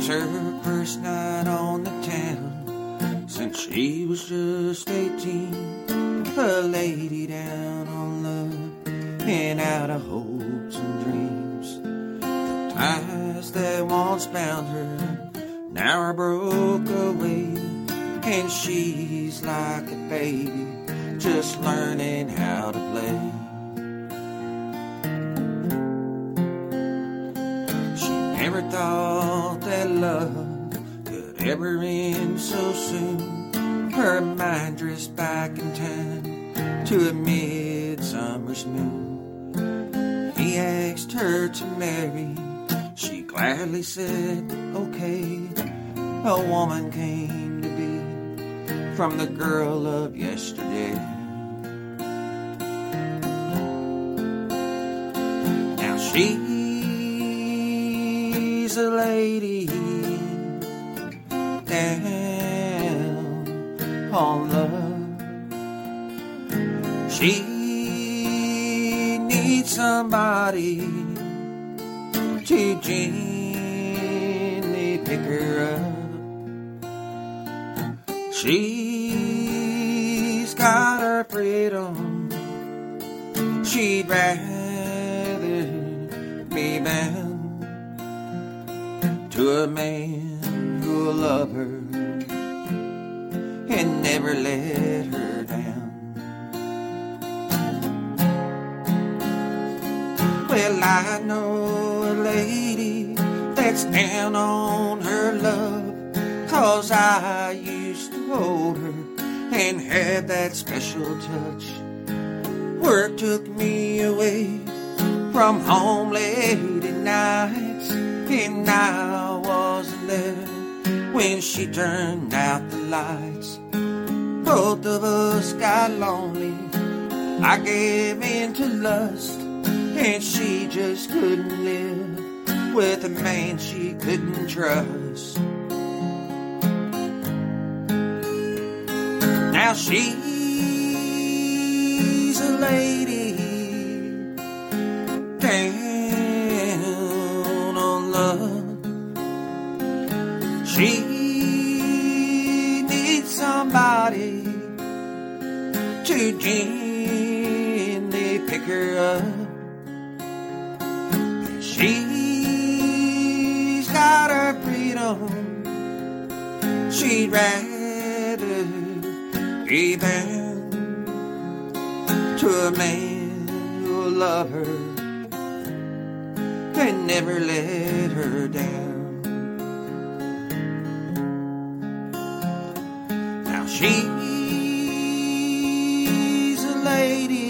It's her first night on the town since she was just 18. A lady down on love and out of hopes and dreams. The ties that once bound her now are broke away, and she's like a baby just learning how to play. She never thought that love could ever end so soon. Her mind drifts back in time to a midsummer's moon. He asked her to marry, she gladly said okay. A woman came to be from the girl of yesterday. Now she's a lady down on love. She needs somebody to gently pick her up. She's got her freedom. She'd rather be bound to a man who'll love her and never let her down. Well, I know a lady that's down on her love, 'cause I used to hold her and had that special touch. Work took me away from home late at nights, and I wasn't there when she turned out the lights. Both of us got lonely. I gave in to lust, and she just couldn't live with a man she couldn't trust. Now she's a lady down on love. She needs somebody to gently pick her up. She's got her freedom. She'd rather be bound to a man who'll love her and never let her down. Now she's a lady